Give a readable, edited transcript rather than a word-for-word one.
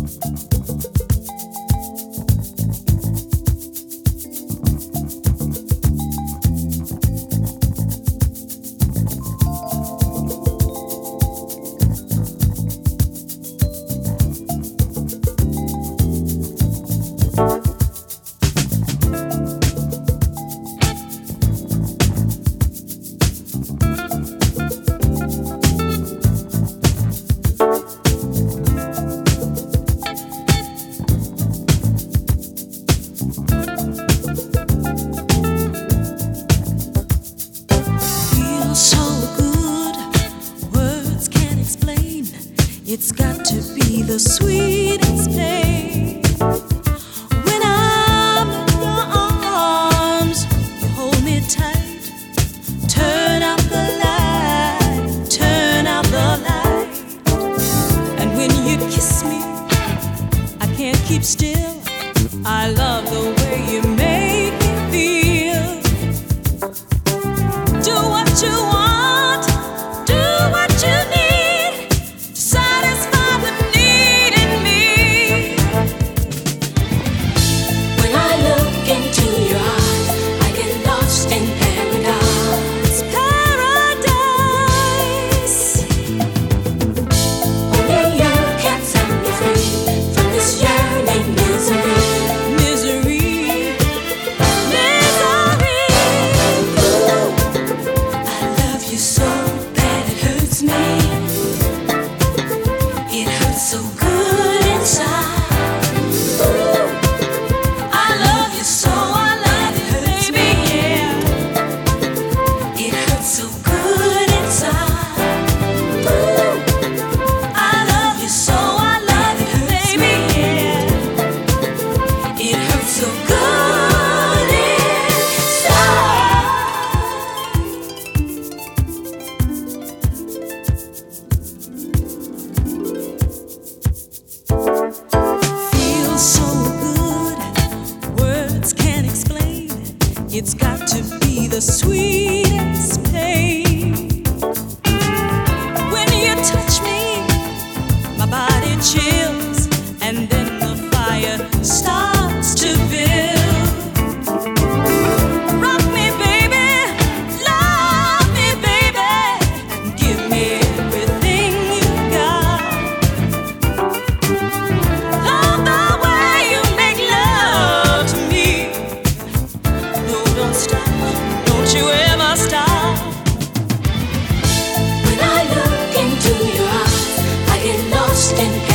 It's got to be the sweetest pain. When I'm in your arms, you hold me tight. Turn out the light, turn out the light. And when you kiss me, I can't keep still. I love the way you make me feel. Do what you want, do what you need. It's got to be the sweetest pain. When you touch me, my body chills, and then the fire starts to build. Rock me, baby, love me, baby, and give me everything you got. Love the way you make love to me. Don't stop, don't you ever stop. When I look into your eyes, I get lost in